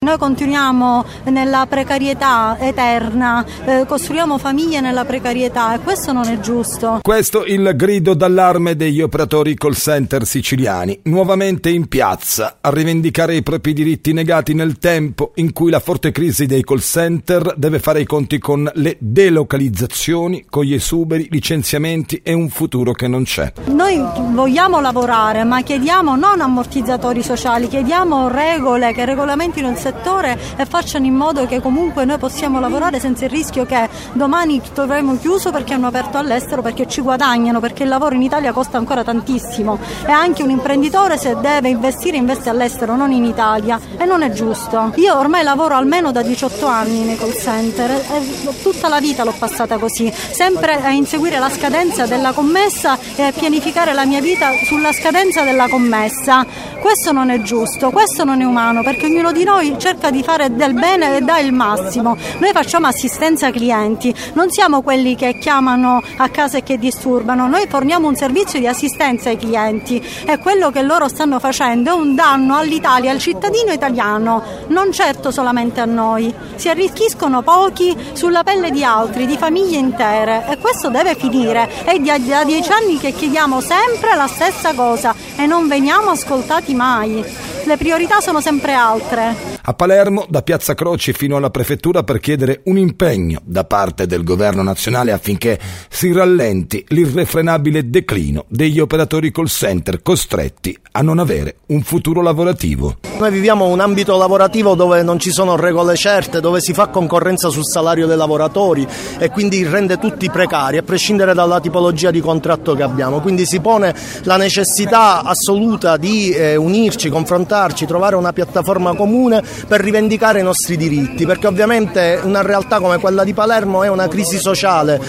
Noi continuiamo nella precarietà eterna, costruiamo famiglie nella precarietà e questo non è giusto. Questo il grido d'allarme degli operatori call center siciliani, nuovamente in piazza a rivendicare i propri diritti negati nel tempo in cui la forte crisi dei call center deve fare i conti con le delocalizzazioni, con gli esuberi, licenziamenti e un futuro che non c'è. Noi vogliamo lavorare, ma chiediamo non ammortizzatori sociali, chiediamo regole che regolamentino il settore e facciano in modo che comunque noi possiamo lavorare senza il rischio che domani troveremo chiuso perché hanno aperto all'estero, perché ci guadagnano, perché il lavoro in Italia costa ancora tantissimo e anche un imprenditore se deve investe all'estero, non in Italia, e non è giusto. Io ormai lavoro almeno da 18 anni nei call center e tutta la vita l'ho passata così, sempre a inseguire la scadenza della commessa e a pianificare la mia vita sulla scadenza della commessa. Questo non è giusto, questo non è umano, perché ognuno di noi cerca di fare del bene e dà il massimo. Noi facciamo assistenza ai clienti, non siamo quelli che chiamano a casa e che disturbano, noi forniamo un servizio di assistenza ai clienti e quello che loro stanno facendo è un danno all'Italia, al cittadino italiano, non certo solamente a noi. Si arricchiscono pochi sulla pelle di altri, di famiglie intere, e questo deve finire. È da 10 anni che chiediamo sempre la stessa cosa e non veniamo ascoltati mai. Le priorità sono sempre altre. A Palermo, da Piazza Croci fino alla prefettura per chiedere un impegno da parte del governo nazionale affinché si rallenti l'irrefrenabile declino degli operatori call center costretti a non avere un futuro lavorativo. Noi viviamo un ambito lavorativo dove non ci sono regole certe, dove si fa concorrenza sul salario dei lavoratori e quindi rende tutti precari, a prescindere dalla tipologia di contratto che abbiamo. Quindi si pone la necessità assoluta di unirci, confrontarci, trovare una piattaforma comune per rivendicare i nostri diritti, perché ovviamente una realtà come quella di Palermo è una crisi sociale,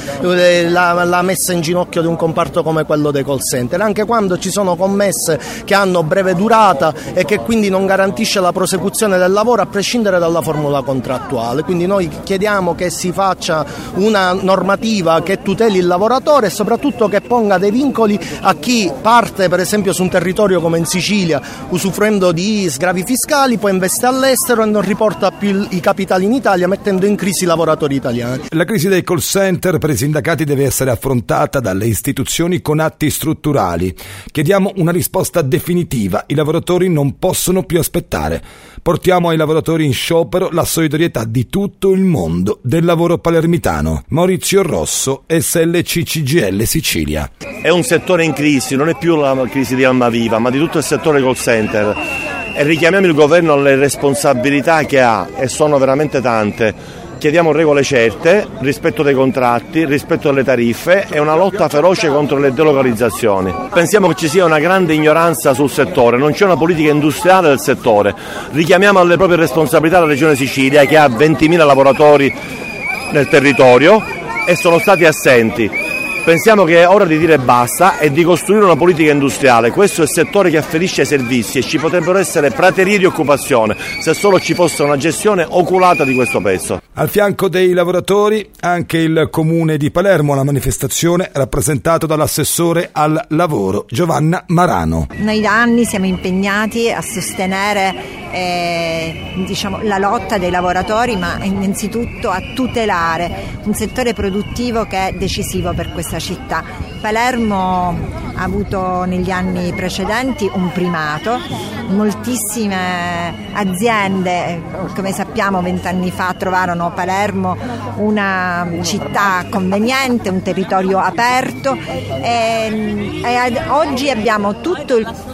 la messa in ginocchio di un comparto come quello dei call center, anche quando ci sono commesse che hanno breve durata e che quindi non garantisce la prosecuzione del lavoro a prescindere dalla formula contrattuale. Quindi noi chiediamo che si faccia una normativa che tuteli il lavoratore e soprattutto che ponga dei vincoli a chi parte per esempio su un territorio come in Sicilia usufruendo di sgravi fiscali, poi investe all'estero e non riporta più i capitali in Italia, mettendo in crisi i lavoratori italiani. La crisi dei call center per i sindacati deve essere affrontata dalle istituzioni con atti strutturali. Chiediamo una risposta definitiva. I lavoratori non possono più aspettare. Portiamo ai lavoratori in sciopero la solidarietà di tutto il mondo del lavoro palermitano. Maurizio Rosso, SLC CGIL Sicilia. È un settore in crisi, non è più la crisi di Almaviva, ma di tutto il settore call center. E richiamiamo il governo alle responsabilità che ha, e sono veramente tante. Chiediamo regole certe, rispetto dei contratti, rispetto delle tariffe e una lotta feroce contro le delocalizzazioni. Pensiamo che ci sia una grande ignoranza sul settore, non c'è una politica industriale del settore. Richiamiamo alle proprie responsabilità la Regione Sicilia, che ha 20.000 lavoratori nel territorio e sono stati assenti. Pensiamo che è ora di dire basta e di costruire una politica industriale. Questo è il settore che afferisce ai servizi e ci potrebbero essere praterie di occupazione se solo ci fosse una gestione oculata di questo pezzo. Al fianco dei lavoratori anche il Comune di Palermo, la manifestazione rappresentato dall'assessore al lavoro Giovanna Marano. Noi da anni siamo impegnati a sostenere la lotta dei lavoratori, ma innanzitutto a tutelare un settore produttivo che è decisivo per questa città. Palermo ha avuto negli anni precedenti un primato, moltissime aziende, come sappiamo 20 anni fa trovarono Palermo una città conveniente, un territorio aperto e oggi abbiamo tutto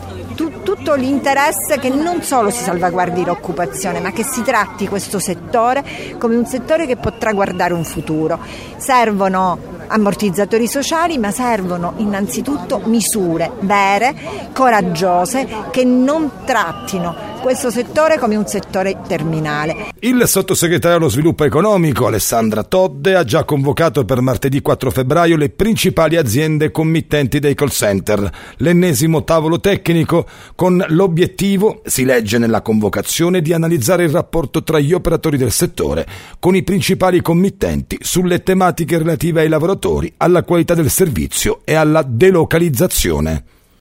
l'interesse che non solo si salvaguardi l'occupazione, ma che si tratti questo settore come un settore che potrà guardare un futuro. Servono ammortizzatori sociali, ma servono innanzitutto misure vere, coraggiose, che non trattino questo settore come un settore terminale. Il sottosegretario allo sviluppo economico Alessandra Todde ha già convocato per martedì 4 febbraio le principali aziende committenti dei call center. L'ennesimo tavolo tecnico con l'obiettivo, si legge nella convocazione, di analizzare il rapporto tra gli operatori del settore con i principali committenti sulle tematiche relative ai lavoratori, alla qualità del servizio e alla delocalizzazione.